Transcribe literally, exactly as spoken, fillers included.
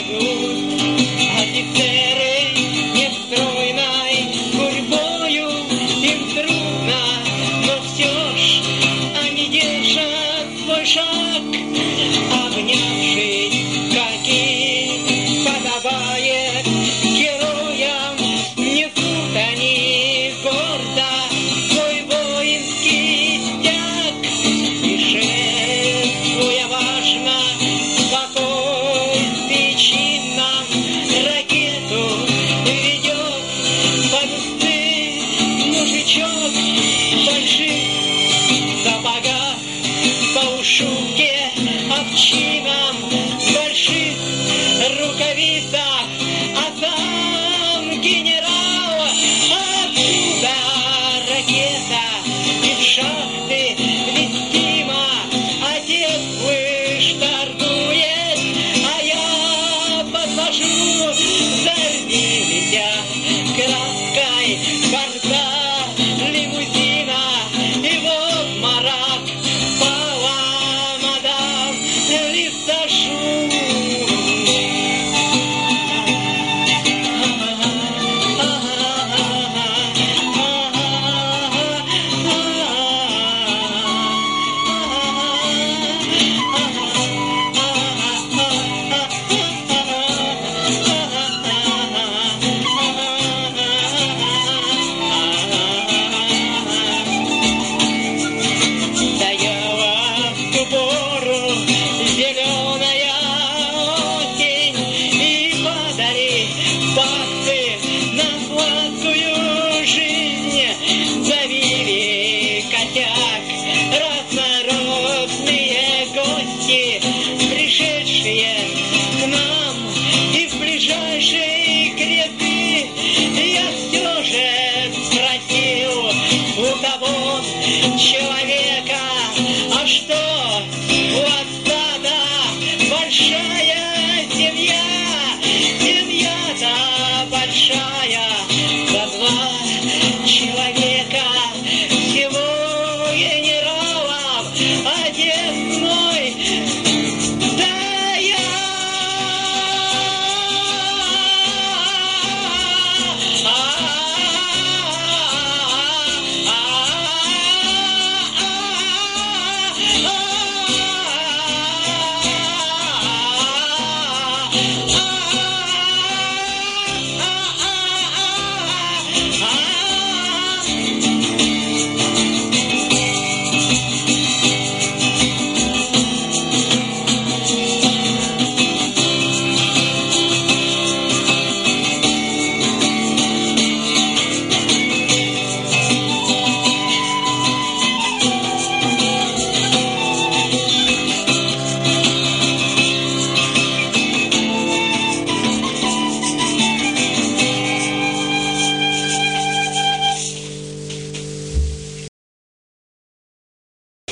идут офицеры нестройной гурьбою, им трудно, но все ж они держат свой шаг, обнявшись, каким подобает героям, несут они гордо свой воинский стяг, и шествуя важно спокойствие чинном, ракету ведет под усы мужичок в больших сапогах, по ушуке овчинам, в больших рукавицах, а сам генерал оттуда ракета из шахты вестима. Отец выштартует, а я посажу за